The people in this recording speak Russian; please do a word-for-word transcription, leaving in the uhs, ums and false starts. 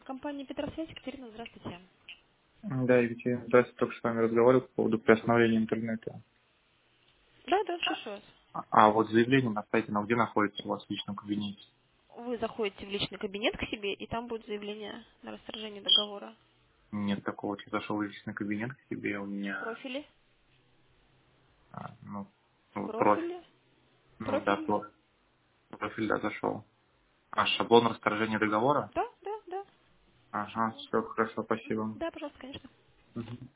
Компания Петросвязь, Екатерина, здравствуйте. Да, Екатерина, здравствуйте, только с вами разговаривал по поводу приостановления интернета. Да, да, слушаю вас. А а вот заявление на сайте, ну, где находится у вас в личном кабинете? Вы заходите в личный кабинет к себе, и там будет заявление на расторжение договора. Нет такого, я зашел в личный кабинет к себе, у В меня, профиле? а, ну, В ну, профиль, профиле? ну, да, Профиль? про- профиль, да, зашел. А, шаблон расторжения договора? Да, да, да. Ага, Шаблон. все, хорошо, Мгм. спасибо. Да, пожалуйста, конечно. Мгм.